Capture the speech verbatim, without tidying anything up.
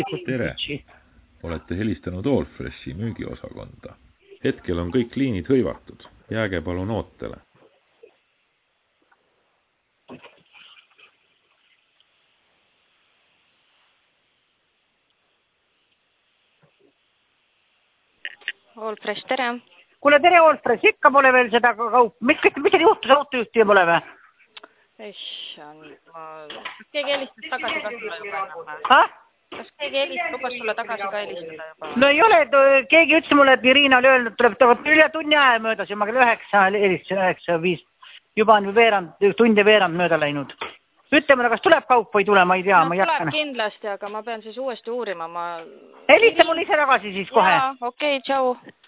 Tere! Olete helistanud Allfreshi müügiosakonda. Hetkel on kõik liinid hõivatud. Jääge palun ootele. Allfresh, tere! Kuule, tere Allfresh, ikka pole veel seda kaup. Mis, mis see juhtus autojuhti pole või? Issand, ma... Kas keegi helistas tagasi ka sulle juba enam või? Ha? Kas keegi helistas, lubas sulle tagasi ka helistada juba? No ei ole, keegi ütles mulle, et Irina oli öelnud, tuleb üle tunni aja möödas ja ma kell üheksa helistas, üheksa, viis. Juba on veerand, tunde veerand mööda läinud. Ütleme, kas tuleb kaup või ei tule, ma ei tea. No ma ei tuleb hakka... kindlasti, aga ma pean siis uuesti uurima. Ma... Helista mul ise tagasi siis kohe. Jaa, okei, okay, tšau.